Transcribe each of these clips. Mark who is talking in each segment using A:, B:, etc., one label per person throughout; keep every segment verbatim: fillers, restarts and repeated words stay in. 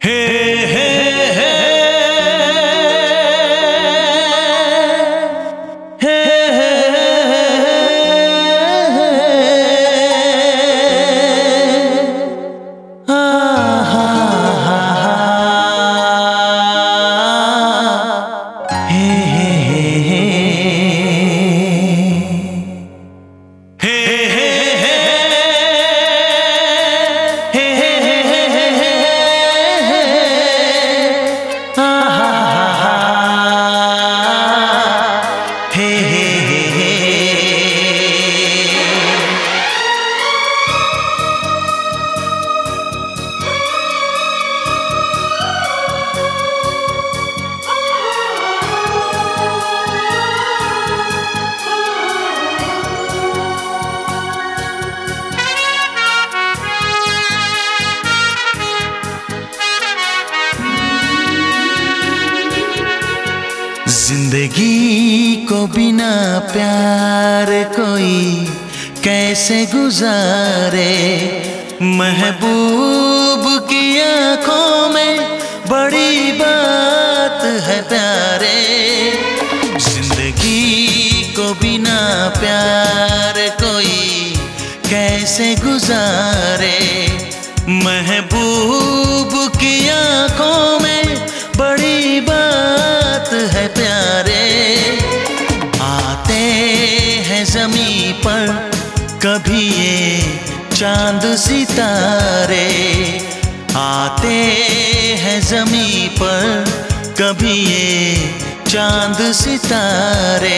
A: हे हे हे हे हा हा हा हे हे हे हे हे जिंदगी को बिना प्यार कोई कैसे गुजारे। महबूब की आंखों में बड़ी बात है प्यारे। जिंदगी को बिना प्यार कोई कैसे गुजारे। महबूब की आंखों में बड़ी बात है प्यारे। आते हैं ज़मीं पर कभी ये चांद सितारे। आते हैं ज़मीं पर कभी ये चांद सितारे।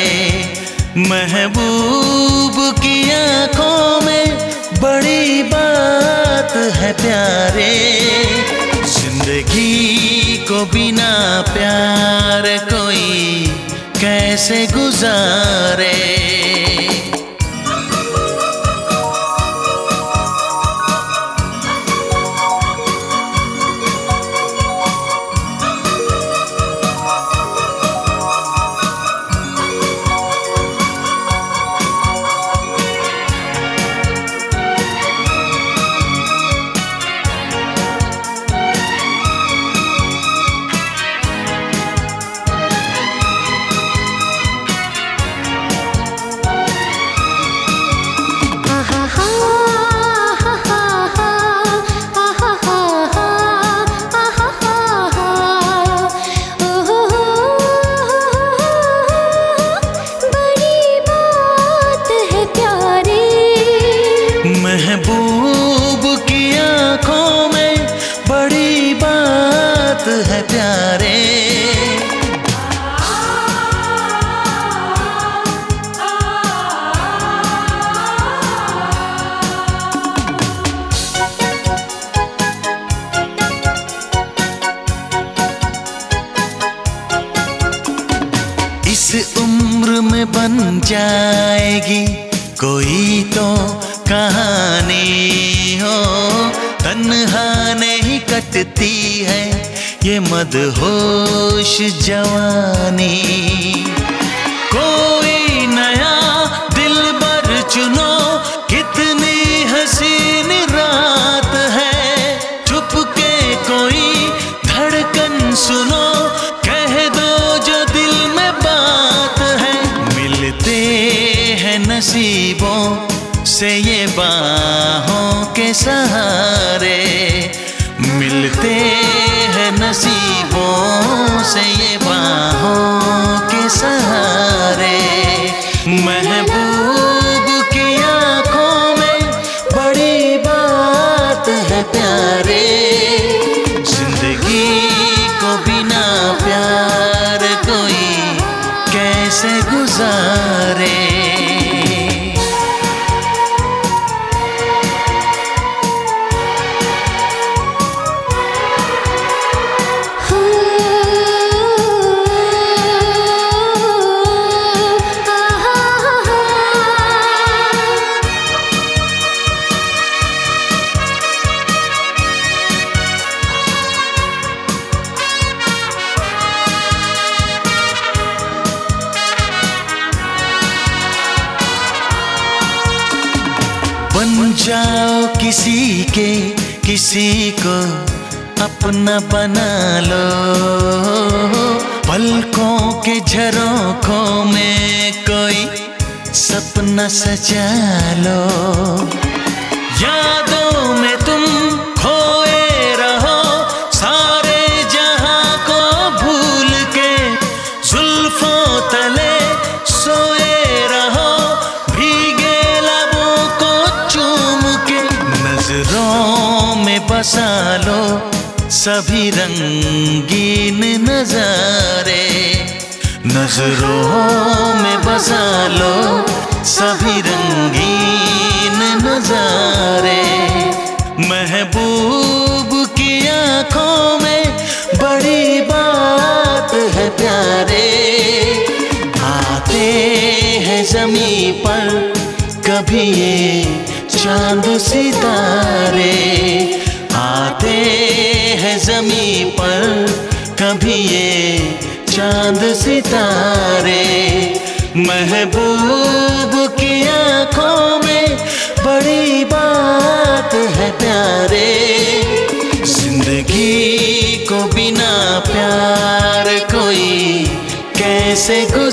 A: महबूब की आंखों में बड़ी बात है प्यारे। जिंदगी को बिना प्यार कोई कैसे गुजारे। महबूब की आंखों में बड़ी बात है प्यारे। इस उम्र में बन जाएगी कोई तो कहानी हो। तन्हा नहीं कटती है ये मदहोश जवानी। कोई नया दिलबर चुनो, कितनी हसीन रात है। चुपके कोई धड़कन सुनो, कह दो जो दिल में बात है। मिलते हैं नसीबों से ये बाहों के सहारे। मिलते हैं नसीबों से ये बाहों के सहारे। महबूब की आंखों में बड़ी बात है प्यारे। जिंदगी को बिना प्यार कोई कैसे गुजारे। बन जाओ किसी के, किसी को अपना बना लो, पलकों के झरोखों में कोई सपना सजा लो। यादों में तुम खोए रहो, सारे जहां को भूल के, जुल्फों तले सोए रहो, भीगे लबों को चूम के। नजरों में बसा लो सभी रंगीन नजारे, नजरों में बसा लो सभी रंगीन नजारे। महबूब की आंखों में बड़ी बात है प्यारे, आते हैं ज़मीं पर कभी ये चांद सितारे, आते हैं ज़मीं पर कभी ये चांद सितारे। महबूब की आंखों में बड़ी बात है प्यारे, जिंदगी को बिना प्यार कोई कैसे